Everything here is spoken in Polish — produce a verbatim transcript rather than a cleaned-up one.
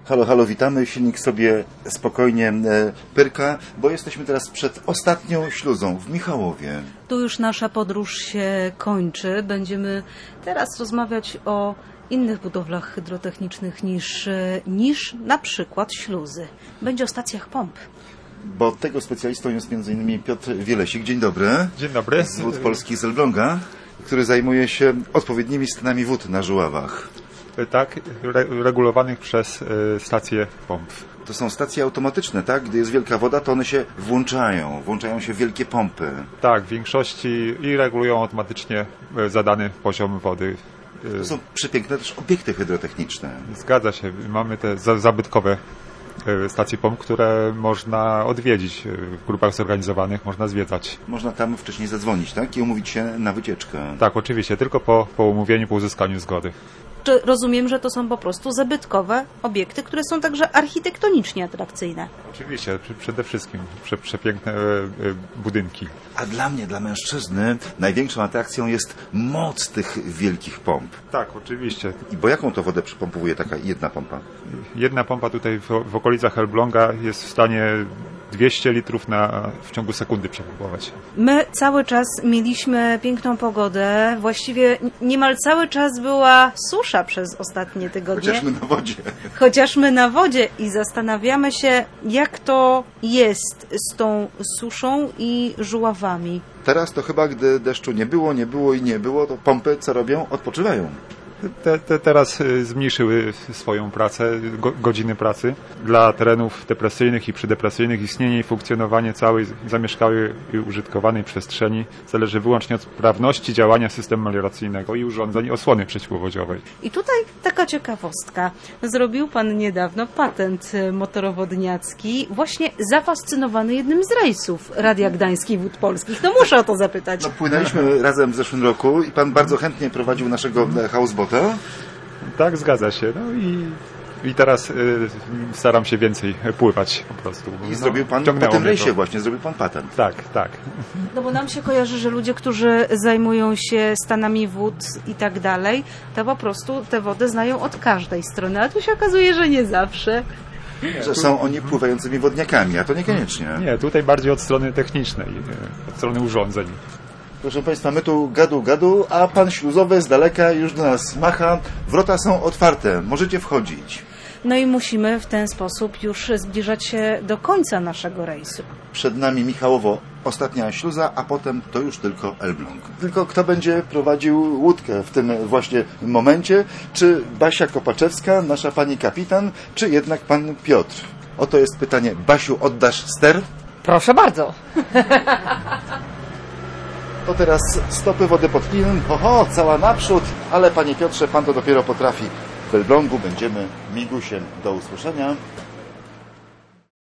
Halo, halo, witamy. Silnik sobie spokojnie e, pyrka, bo jesteśmy teraz przed ostatnią śluzą w Michałowie. Tu już nasza podróż się kończy. Będziemy teraz rozmawiać o innych budowlach hydrotechnicznych niż, niż na przykład śluzy. Będzie o stacjach pomp. Bo tego specjalistą jest między innymi Piotr Wielesik. Dzień dobry. Dzień dobry. Z Wód Polskich z Elbląga, który zajmuje się odpowiednimi stanami wód na Żuławach. Tak, re regulowanych przez y, stacje pomp. To są stacje automatyczne, tak? Gdy jest wielka woda, to one się włączają. Włączają się wielkie pompy. Tak, w większości i regulują automatycznie zadany poziom wody. To są przepiękne też obiekty hydrotechniczne. Zgadza się. Mamy te za zabytkowe stacje pomp, które można odwiedzić w grupach zorganizowanych, można zwiedzać. Można tam wcześniej zadzwonić, tak? I umówić się na wycieczkę. Tak, oczywiście, tylko po, po umówieniu, po uzyskaniu zgody. Czy rozumiem, że to są po prostu zabytkowe obiekty, które są także architektonicznie atrakcyjne? Oczywiście, przede wszystkim prze, przepiękne budynki. A dla mnie, dla mężczyzny, największą atrakcją jest moc tych wielkich pomp. Tak, oczywiście. I bo jaką to wodę przypompowuje taka jedna pompa? Jedna pompa tutaj w, w okolicach Elbląga jest w stanie dwieście litrów na, w ciągu sekundy przepompować. My cały czas mieliśmy piękną pogodę. Właściwie niemal cały czas była susza przez ostatnie tygodnie. Chociaż my na wodzie. Chociaż my na wodzie i zastanawiamy się, jak to jest z tą suszą i żuławami. Teraz to chyba, gdy deszczu nie było, nie było i nie było, to pompy co robią? Odpoczywają. Te, te teraz zmniejszyły swoją pracę, go, godziny pracy. Dla terenów depresyjnych i przydepresyjnych istnienie i funkcjonowanie całej zamieszkałej i użytkowanej przestrzeni zależy wyłącznie od sprawności działania systemu melioracyjnego i urządzeń osłony przeciwpowodziowej. I tutaj taka ciekawostka. Zrobił Pan niedawno patent motorowodniacki, właśnie zafascynowany jednym z rejsów Radia Gdańskich Wód Polskich. No muszę o to zapytać. No, płynęliśmy razem w zeszłym roku i Pan bardzo chętnie prowadził naszego housebota. Tak, zgadza się. No i, i teraz y, staram się więcej pływać po prostu. I no, zrobił Pan po tym rejsie właśnie, zrobił Pan patent. Tak, tak. No bo nam się kojarzy, że ludzie, którzy zajmują się stanami wód i tak dalej, to po prostu te wody znają od każdej strony, a tu się okazuje, że nie zawsze. Że są oni pływającymi wodniakami, a to niekoniecznie. Nie, tutaj bardziej od strony technicznej, od strony urządzeń. Proszę Państwa, my tu gadu gadu, a Pan śluzowy z daleka już do nas macha. Wrota są otwarte, możecie wchodzić. No i musimy w ten sposób już zbliżać się do końca naszego rejsu. Przed nami Michałowo, ostatnia śluza, a potem to już tylko Elbląg. Tylko kto będzie prowadził łódkę w tym właśnie momencie? Czy Basia Kopaczewska, nasza pani kapitan, czy jednak pan Piotr? Oto jest pytanie. Basiu, oddasz ster? Proszę bardzo. To teraz stopy wody pod klinem. Ho, ho, cała naprzód. Ale panie Piotrze, pan to dopiero potrafi. W Elblągu będziemy migusiem. Do usłyszenia.